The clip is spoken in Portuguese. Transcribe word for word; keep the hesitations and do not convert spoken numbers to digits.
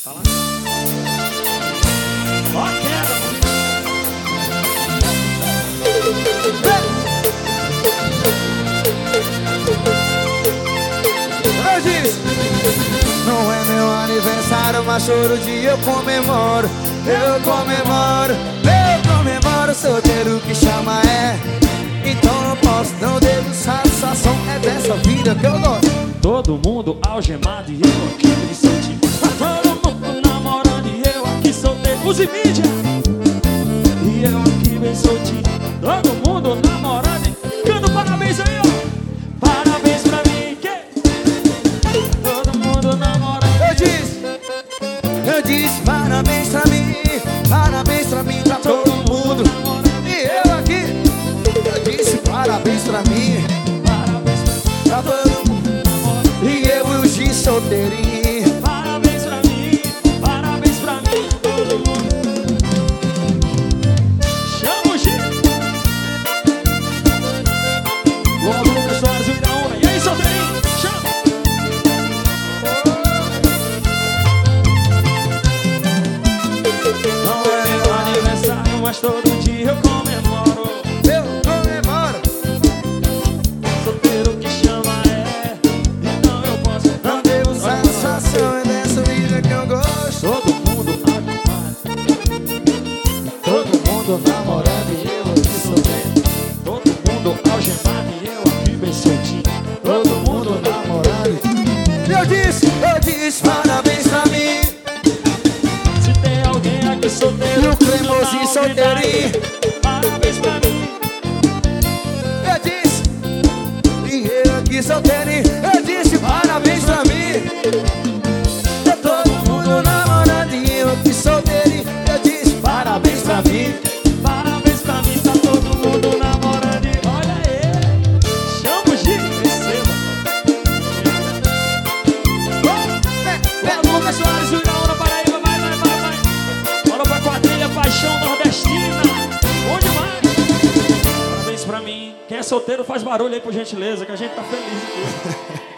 Fala. Ó, queda. Eu disse, não é meu aniversário, mas todo dia eu comemoro. Eu comemoro, eu comemoro. Solteiro que chama é, então não posso, não devo satisfação. É dessa vida que eu gosto. Todo mundo algemado e eu aqui me senti. Todo mundo namorando e eu aqui solteiro. Use mídia. E eu aqui bem soltinho. Todo mundo namorando e canta parabéns aí, ó. Parabéns pra mim, que todo mundo namorando. Eu disse, eu disse parabéns pra mim, parabéns pra mim, pra todo mundo. E eu aqui, eu disse parabéns pra mim, Parabéns pra mim, pra todo mundo. E eu e o G solteirinho. parabéns pra mim, parabéns pra mim, todo mundo. Chama o G. Logo Lucas Soares, o Iraúna. E aí, solteirinho? Chama. Não é meu aniversário, mas todo dia eu comemoro. Eu comemoro, Solteiro que chama é, então eu posso. não devo satisfação. É dessa vida que eu gosto. Todo mundo namorando, Todo mundo namorando e eu aqui solteiro. todo mundo algemado e eu aqui bem soltinho. Todo mundo namorando. Eu disse, eu disse parabéns pra mim. Se tem alguém aqui solteiro, E o cremosinho solteirinho. parabéns pra mim. Eu disse, e eu aqui solteirinho. Eu disse parabéns pra mim. Tá todo mundo namorando e eu aqui solteirinho. Eu disse parabéns pra mim. Parabéns pra mim, tá todo mundo namorando e olha aí. Chama o G, receba. Logo Lucas Soares, o Iraúna, Paraíba, vai, vai, vai, vai. Bora pra quadrilha, paixão nordestina. Bom demais. Parabéns pra mim. Quem é solteiro faz barulho aí, por gentileza, que a gente tá feliz aqui.